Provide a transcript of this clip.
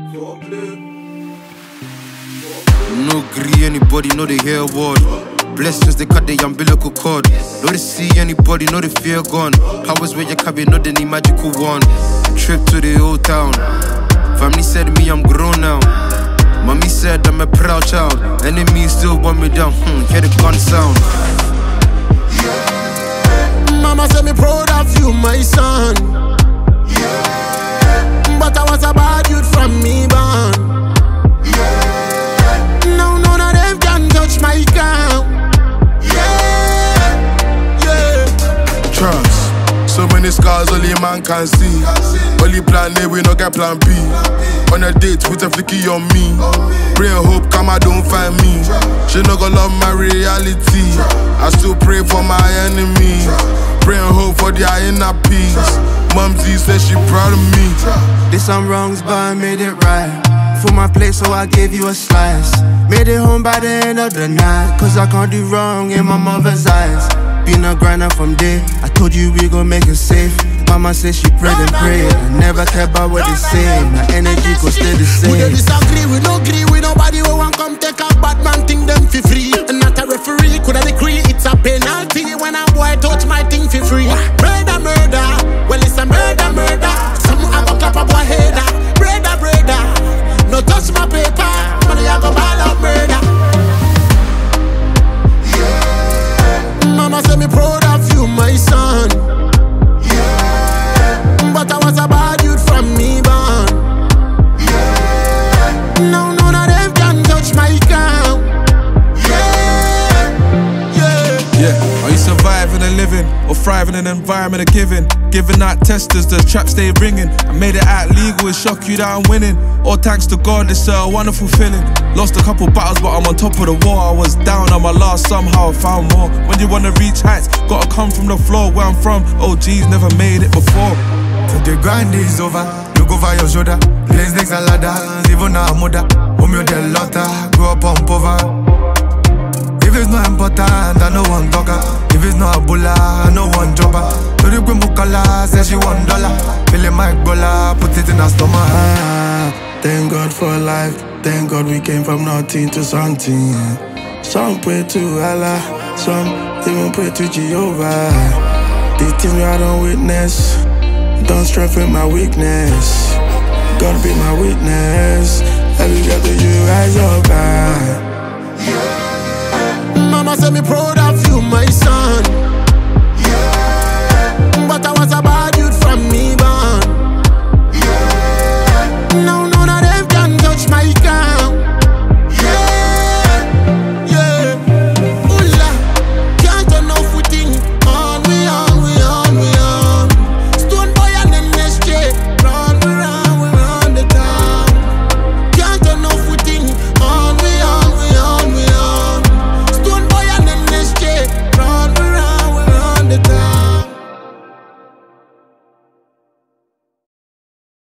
No agree anybody, no they hear word. Blessings, they cut the umbilical cord. No they see anybody, no they fear gone. Powers where you carry, no they need magical one. Trip to the old town. Family said me, I'm grown now. Mommy said I'm a proud child. Enemies still want me down, hear the gun sound. Mama said me proud of you, my son. But I was a bad youth from me born. Now none of them can touch my crown. Trust. So many scars only man can see. Only plan A, we no get plan B. On a date with a flicky on me. Pray and hope karma don't find me. She no gonna love my reality. I still pray for my enemy. Pray and hope for their inner peace. Mumsy says she proud of me. Did some wrongs but I made it right. For my place so I gave you a slice. Made it home by the end of the night. Cause I can't do wrong in my mother's eyes. Been a grinder from day. I told you we gon' make it safe. Mama said she prayed and prayed. I never care about what they say. My energy gon' stay the same. We don't disagree, we don't agree with nobody who want come take a bad man thing them for free. And not a referee could I decree it's a penalty when a boy touch my thing for free. Murder, murder, well it's a murder, murder. Some I go clap a boy head. Brother, brother, no touch my paper. Money I go ball up murder. Mama said me proud of you, my son. But I was a bad youth from me born. Now none of them can touch my crown. Are you surviving and living, or thriving in an environment of giving? Giving out testers, the trap stay ringing. I made it out legal, it shock you that I'm winning. All thanks to God, it's a wonderful feeling. Lost a couple battles, but I'm on top of the war. I was down on my last, somehow I found more. When you wanna reach heights, gotta come from the floor where I'm from. OGs never made it before. So the grind is over, look over your shoulder. Place next a ladder, even a mother. Home you the lotter, grow up on pover. If it's not important, I no one talker. If it's not a bulla, I no one jobber. So the Grim Bukala says she $1. Feeling my gola, put it in her stomach. Thank God for life. Thank God we came from nothing to something. Some pray to Allah, some even pray to Jehovah. These things I don't witness don't strengthen my weakness. God be my witness. Every day to you rise up high. Mama said me proud of you, my son.